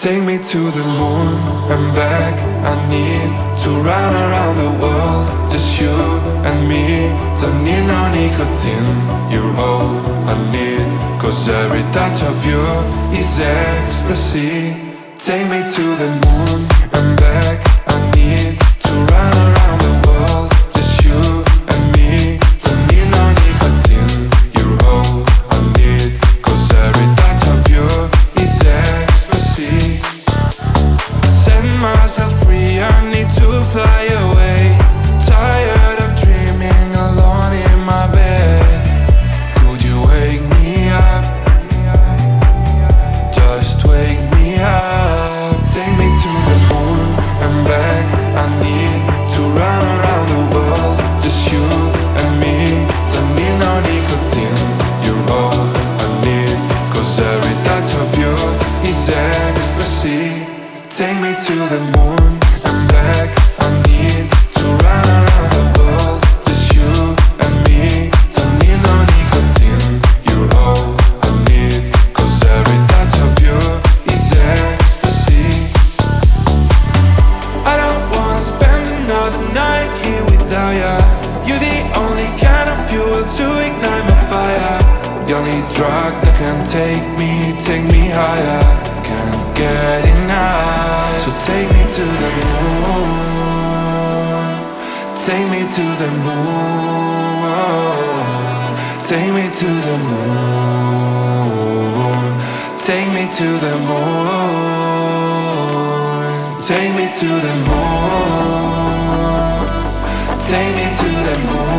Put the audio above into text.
Take me to the moon and back. I need to run around the world. Just you and me. Don't need no nicotine. You're all I need. Cause every touch of you is ecstasy. Take me to the moon and back. I need to run around the world. Just you and me. Don't need no nicotine. You're all I need. Cause every touch of you is ecstasy. Set myself free, I need to fly away. Tired of dreaming alone in my bed. Could you wake me up? Just wake me up. Take me to the moon and back. I need to run around the world. Just you and me. Don't need no nicotine. You're all I need. Cause every touch of you is ecstasy. Take me to the moon and back. I need to run around the world. Just you and me. Don't need no nicotine. You're all I need. Cause every touch of you is ecstasy. I don't wanna spend another night here without ya. You're the only kind of fuel to ignite my fire. The only drug that can take me higher. Can't get enough. So take me to the moon. Take me to the moon. Take me to the moon. Take me to the moon. Take me to the moon. Take me to the moon.